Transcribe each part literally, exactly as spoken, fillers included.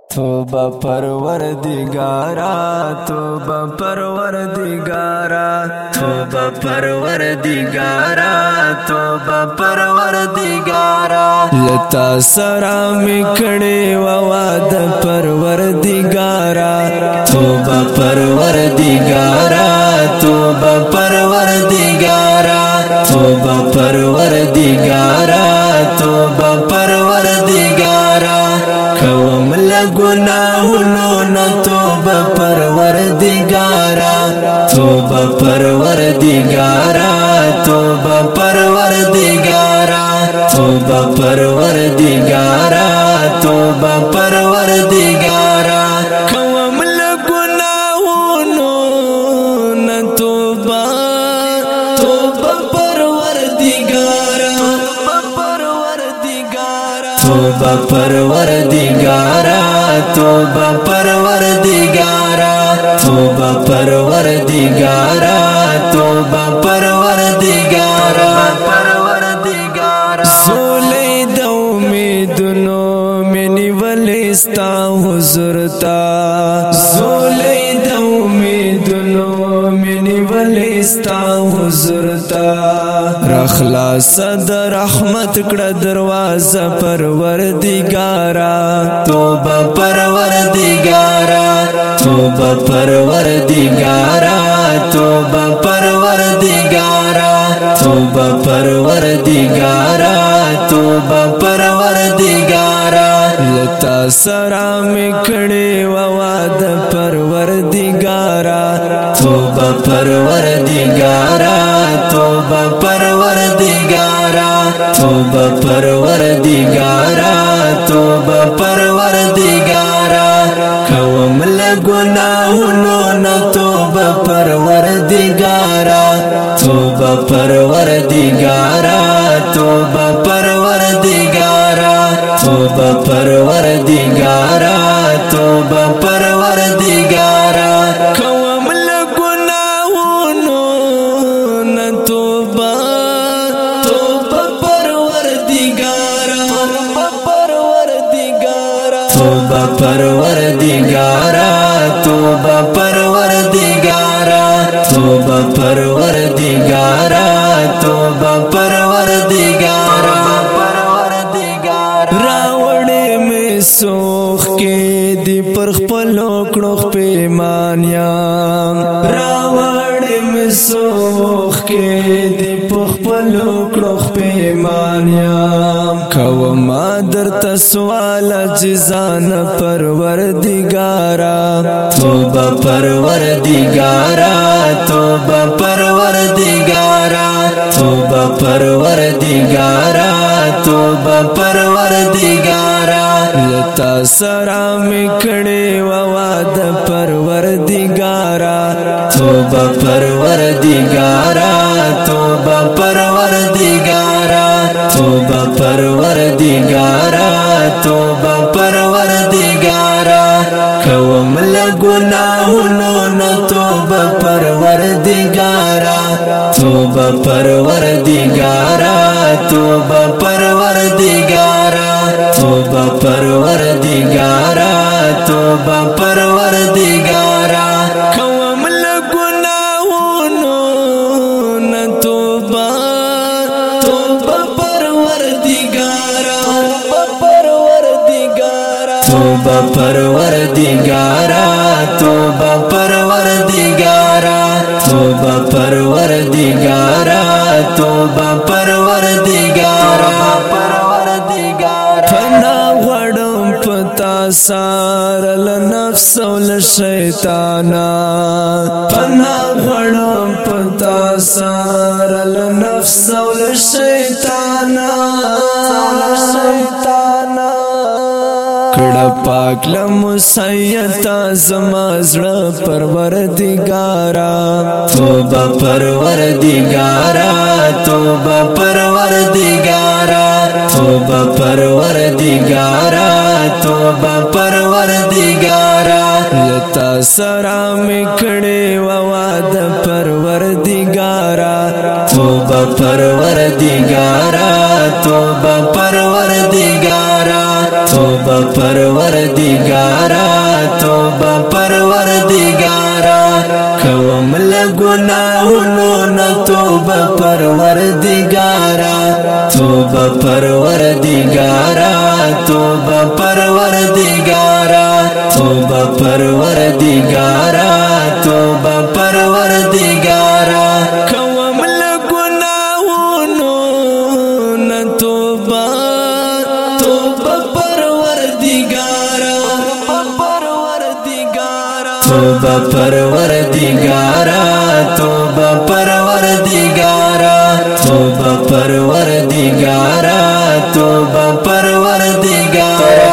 توبہ پروردگارا توبہ پروردگارا توبہ پروردگارا توبہ پروردگارا لتا سرا مکڑے وواد پروردگارا توبہ پروردگارا توبہ پروردگارا توبہ پروردگارا توبہ پروردگارا کوم لگناہنو نہ توبہ پروردگارا توبہ پروردگارا توبہ پروردگارا توبہ پروردگارا توبہ پروردگارا کوم لگناہنو نہ توبہ توبہ پروردگارا توبہ پروردگارا توبہ پروردگارا توبہ پروردگارا توبہ پروردگارا پروردگارا زولے دو امیدنو میں نیولستا حضورتا زولے دو امیدنو میں نیولستا حضورتا رخلا صدر رحمت کڑا دروازہ پروردگارا توبہ پروردگارا توبہ پروردگارا توبہ پروردگارا توبہ پروردگارا توبہ پروردگارا لتا سرا مکڑے وواد پروردگارا توبہ پروردگارا توبہ پروردگارا توبہ پروردگارا توبہ پروردگارا کوم لگناہنو نہ توبہ پروردگارا توبہ پروردگارا توبہ پروردگارا توبہ پروردگارا توبہ پروردگارا کوم لگناہنو نہ توبہ توبہ پروردگارا توبہ پروردگارا توبہ پروردگارا توبہ پروردگارا توبہ پروردگارا راوڑے میں سوخ کے دی پر خپلو کڑوخ پیمانیا راوڑے میں سوخ کے دی پر خپلو کڑوخ پیمانیا کوما در تسوال جزان پروردگارا توبہ پروردگارا توبہ پروردگارا توبہ پروردگارا توبہ پروردگارا لتا سرا مکڑے وواد پروردگارا توبہ پروردگارا توبہ پروردگارا توبہ پروردگارا توبہ پروردگارا کوم لگناہنو نہ توبہ پروردگارا توبہ پروردگارا توبہ پروردگارا توبہ پروردگارا توبہ پروردگارا کوم لگناہنو نہ توبہ توبہ پروردگارا توبہ پروردگارا توبہ پروردگارا توبہ پروردگارا توبہ پروردگارا پنا غڑم پتا سارل نفس ول شیطانا پنا غڑم پتا سارل نفس ول شیطانا شیطانا کڑا پاک لمسیتا زمازڑا پروردگارا توبہ پروردگارا توبہ پروردگارا توبہ پروردگارا توبہ پروردگارا لتا سرا مکڑے وواد پروردگارا توبہ پروردگارا توبہ پروردگارا توبه پروردگارا توبه پروردگارا کوم لګناهونو نه توبه پروردگارا توبه پروردگارا توبه پروردگارا توبه پروردگارا توبه پروردگارا کوم لګناهونو نه توبه توبه پروردگارا توبه پروردگارا توبه پروردگارا توبه پروردگارا توبه پروردگارا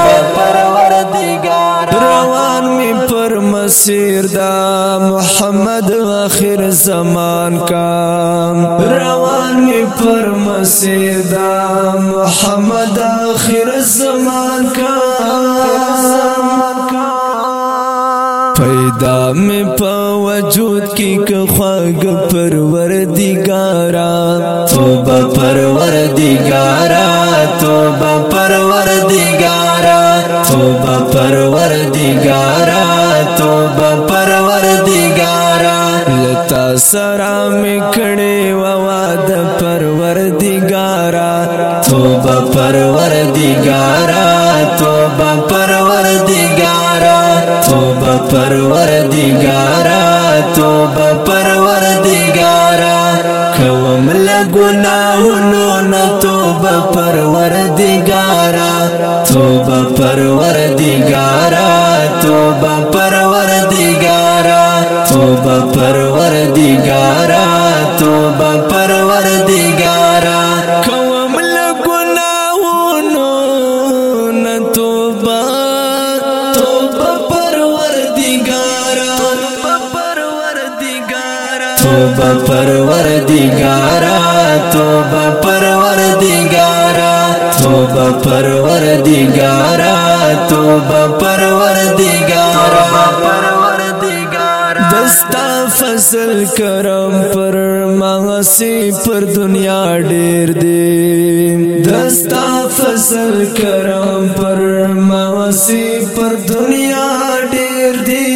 روان می پر مسیر دا محمد آخر زمان کا روان می پر مسیر دا محمد آخر زمان کا پیدا میں پا وجود کی کخواگ پروردگارا توبہ پروردگارا توبہ پروردگارا توبہ پروردگارا توبہ پروردگارا لتا سرا میں کھڑے وواد پروردگارا توبہ پروردگارا توبہ پروردگارا توبہ پروردگارا توبہ پروردگارا کوم لګناهونو نه توبہ پروردگارا توبہ پروردگارا توبہ پروردگارا توبہ پروردگارا توبہ پروردگارا کوم لګناهونو نه توبہ توبہ توبہ پروردگارا توبہ پروردگارا توبہ پروردگارا توبہ پروردگارا دستا فضل کرم پر مغسی پر دنیا ډیر دی دستا فضل کرم پر مغسی پر دنیا ډیر دی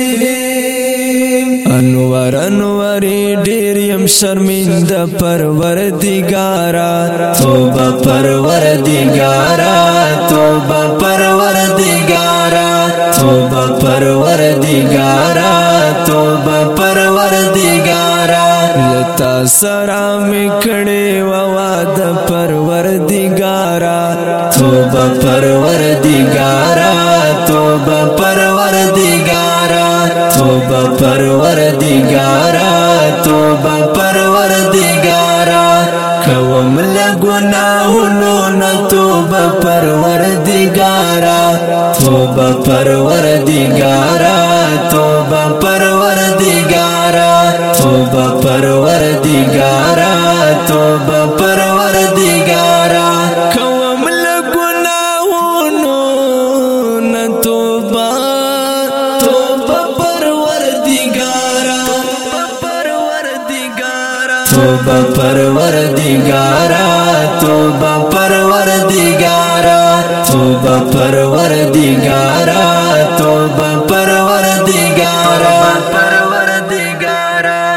انور انوری ډیر یم شرمنده پروردگارا توبہ پروردگارا توبہ پروردگارا توبہ پروردگارا توبہ پروردگارا لتا سرا میں کھڑے وواد پروردگارا توبہ پروردگارا توبہ پروردگارا توبہ پروردگارا توبہ پروردگارا کوم لګناهونو نه توبہ پروردگارا توبہ پروردگارا توبہ پروردگارا توبہ پروردگارا توبہ پروردگارا کوم لګناهونو نه توبہ توبہ پروردگارا توبہ پروردگارا توبہ پروردگارا توبہ پروردگارا